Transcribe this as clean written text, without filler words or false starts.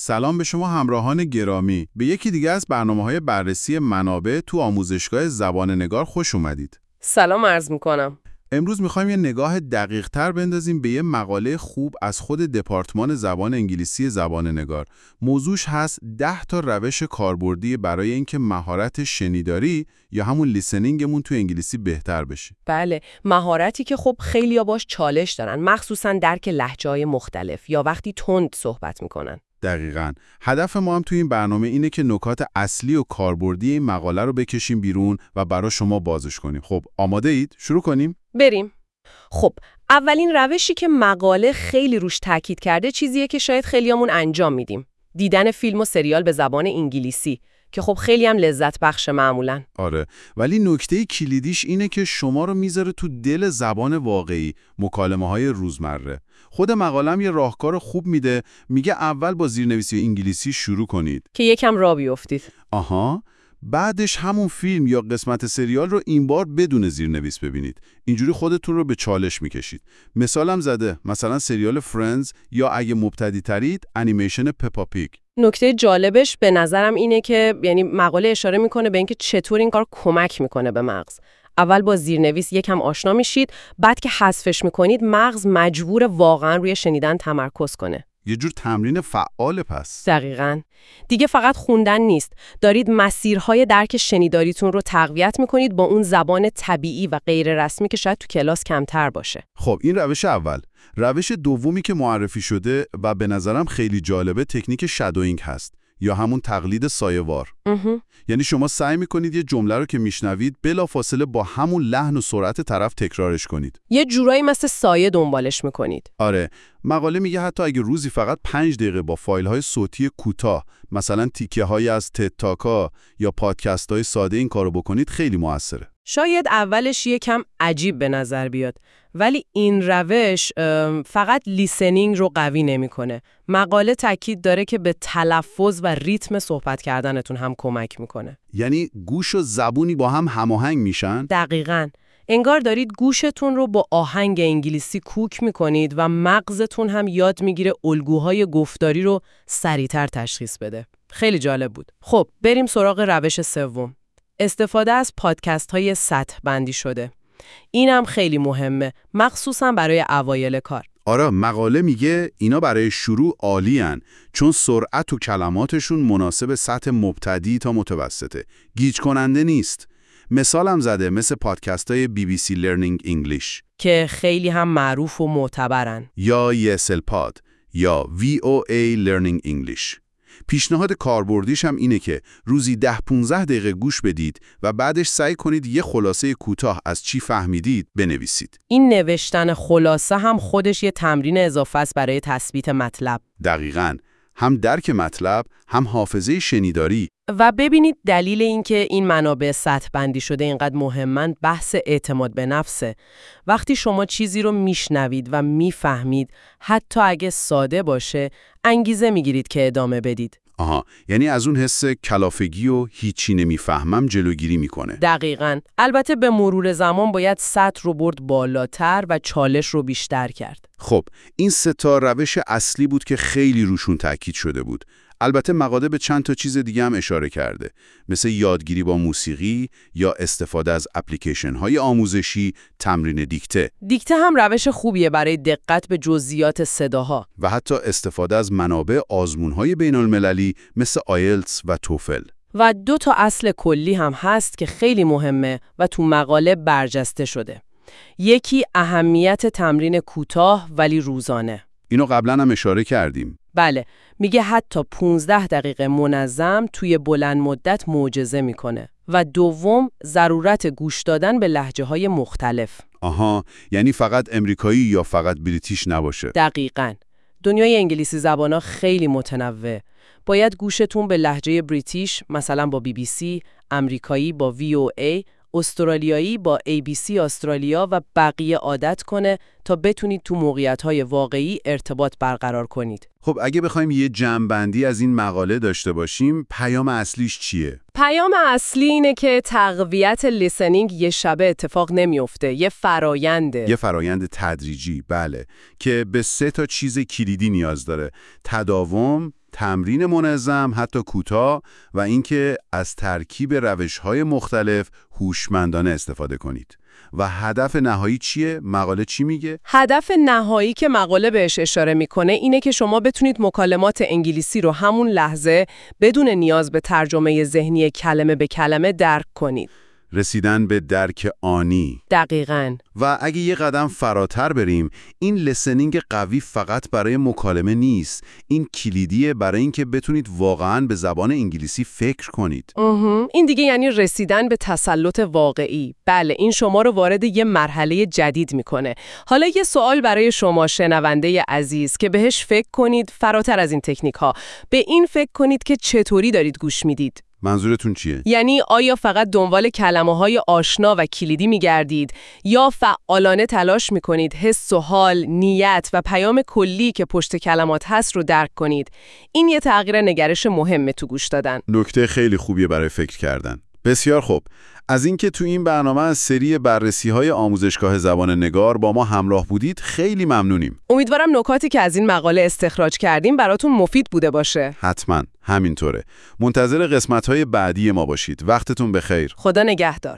سلام به شما همراهان گرامی. به یکی دیگه از برنامه‌های بررسی منابع تو آموزشگاه زبان نگار خوش اومدید. سلام عرض میکنم. امروز میخوایم یه نگاه دقیق‌تر بندازیم به یه مقاله خوب از خود دپارتمان زبان انگلیسی زبان نگار. موضوعش هست 10 تا روش کاربردی برای اینکه مهارت شنیداری یا همون لیسنینگمون تو انگلیسی بهتر بشه. بله، مهارتی که خب خیلی‌ها باش چالش دارن، مخصوصاً درک لهجه‌های مختلف یا وقتی تند صحبت میکنن. دقیقاً. هدف ما هم تو این برنامه اینه که نکات اصلی و کاربردی این مقاله رو بکشیم بیرون و برای شما بازش کنیم. خب آماده اید؟ شروع کنیم؟ بریم. خب اولین روشی که مقاله خیلی روش تاکید کرده چیزیه که شاید خیلیامون انجام میدیم. دیدن فیلم و سریال به زبان انگلیسی که خب خیلی هم لذت بخش معمولاً. آره، ولی نکته کلیدیش اینه که شما رو میذاره تو دل زبان واقعی، مکالمه‌های روزمره. خود مقالم یه راهکار خوب میده، میگه اول با زیرنویسی انگلیسی شروع کنید که یکم راه بیافتید. آها، بعدش همون فیلم یا قسمت سریال رو این بار بدون زیرنویس ببینید. اینجوری خودتون رو به چالش میکشید. مثالم زده، مثلا سریال فرندز یا اگه مبتدی ترید انیمیشن پپا پیگ. نکته جالبش به نظرم اینه که یعنی مقاله اشاره میکنه به اینکه چطور این کار کمک میکنه به مغز. اول با زیرنویس یکم آشنا میشید، بعد که حذفش میکنید مغز مجبور واقعا روی شنیدن تمرکز کنه. یه جور تمرین فعال پس. دقیقاً. دیگه فقط خوندن نیست. دارید مسیرهای درک شنیداریتون رو تقویت میکنید با اون زبان طبیعی و غیر رسمی که شاید تو کلاس کمتر باشه. خب این روش اول. روش دومی که معرفی شده و به نظرم خیلی جالبه تکنیک شادوینگ هست یا همون تقلید سایه‌وار. یعنی شما سعی میکنید یه جمله رو که میشنوید بلافاصله با همون لحن و سرعت طرف تکرارش کنید. یه جورایی مثل سایه دنبالش میکنید. آره، مقاله میگه حتی اگه روزی فقط 5 دقیقه با فایل‌های صوتی کوتاه، مثلا تیکه‌های از تد تاک‌ها یا پادکست‌های ساده این کارو بکنید خیلی موثره. شاید اولش یکم عجیب به نظر بیاد، ولی این روش فقط لیسنینگ رو قوی نمیکنه. مقاله تاکید داره که به تلفظ و ریتم صحبت کردنتون هم کمک میکنه. یعنی گوش و زبونی با هم هماهنگ میشن؟ دقیقاً. انگار دارید گوشتون رو با آهنگ انگلیسی کوک میکنید و مغزتون هم یاد میگیره الگوهای گفتاری رو سریعتر تشخیص بده. خیلی جالب بود. خب بریم سراغ روش سوم. استفاده از پادکست های سطح بندی شده. این هم خیلی مهمه، مخصوصا برای اوایل کار. آره، مقاله میگه اینا برای شروع عالی‌ان چون سرعت و کلماتشون مناسب سطح مبتدی تا متوسطه. گیج کننده نیست. مثالم زده مثل پادکست های BBC Learning English که خیلی هم معروف و معتبرن، یا ESL Pod یا VOA Learning English. پیشنهاد کاربردیش هم اینه که روزی 10-15 دقیقه گوش بدید و بعدش سعی کنید یه خلاصه کوتاه از چی فهمیدید بنویسید. این نوشتن خلاصه هم خودش یه تمرین اضافه است برای تثبیت مطلب. دقیقاً. هم درک مطلب، هم حافظه شنیداری. و ببینید دلیل اینکه این منابع سطح بندی شده اینقدر مهمن بحث اعتماد به نفسه. وقتی شما چیزی رو میشنوید و میفهمید، حتی اگه ساده باشه، انگیزه میگیرید که ادامه بدید. آها، یعنی از اون حس کلافگی و هیچی نمیفهمم جلوگیری میکنه. دقیقاً. البته به مرور زمان باید سطح رو برد بالاتر و چالش رو بیشتر کرد. خب، این 3 تا روش اصلی بود که خیلی روشون تاکید شده بود. البته مقاله به چند تا چیز دیگه هم اشاره کرده، مثل یادگیری با موسیقی یا استفاده از اپلیکیشن‌های آموزشی، تمرین دیکته. دیکته هم روش خوبیه برای دقت به جزئیات صداها. و حتی استفاده از منابع آزمون‌های بین‌المللی مثل آیلتس و توفل. و 2 تا اصل کلی هم هست که خیلی مهمه و تو مقاله برجسته شده. یکی اهمیت تمرین کوتاه ولی روزانه. اینو قبلا هم اشاره کردیم. بله، میگه حتی 15 دقیقه منظم توی بلند مدت معجزه میکنه. و دوم، ضرورت گوش دادن به لهجه‌های مختلف. آها، یعنی فقط امریکایی یا فقط بریتیش نباشه. دقیقاً. دنیای انگلیسی زبانا خیلی متنوع. باید گوشتون به لهجه بریتیش، مثلا با BBC، امریکایی با VOA، استرالیایی با ABC استرالیا و بقیه عادت کنه تا بتونید تو موقعیت‌های واقعی ارتباط برقرار کنید. خب اگه بخوایم یه جمع‌بندی از این مقاله داشته باشیم، پیام اصلیش چیه؟ پیام اصلی اینه که تقویت لیسنینگ یه شبه اتفاق نمیفته، یه فراینده. یه فرایند تدریجی، بله، که به 3 تا چیز کلیدی نیاز داره: تداوم، تمرین منظم، حتی کوتاه، و اینکه از ترکیب روش‌های مختلف هوشمندانه استفاده کنید. و هدف نهایی چیه؟ مقاله چی میگه؟ هدف نهایی که مقاله بهش اشاره میکنه اینه که شما بتونید مکالمات انگلیسی رو همون لحظه بدون نیاز به ترجمه ذهنی کلمه به کلمه درک کنید. رسیدن به درک آنی. دقیقاً. و اگه یه قدم فراتر بریم، این لسنینگ قوی فقط برای مکالمه نیست. این کلیدیه برای اینکه بتونید واقعاً به زبان انگلیسی فکر کنید. این دیگه یعنی رسیدن به تسلط واقعی. بله، این شما رو وارد یه مرحله جدید میکنه. حالا یه سوال برای شما شنونده عزیز که بهش فکر کنید فراتر از این تکنیک ها. به این فکر کنید که چطوری دارید گوش میدید. منظورتون چیه؟ یعنی آیا فقط دنبال کلمه‌های آشنا و کلیدی می‌گردید یا فعالانه تلاش می‌کنید حس و حال، نیت و پیام کلی که پشت کلمات هست رو درک کنید؟ این یه تغییر نگرش مهمه تو گوش دادن. نکته خیلی خوبیه برای فکر کردن. بسیار خوب. از اینکه تو این برنامه از سری بررسی‌های آموزشگاه زبان نگار با ما همراه بودید خیلی ممنونیم. امیدوارم نکاتی که از این مقاله استخراج کردیم براتون مفید بوده باشه. حتما همینطوره. منتظر قسمت‌های بعدی ما باشید. وقتتون بخیر. خدا نگهدار.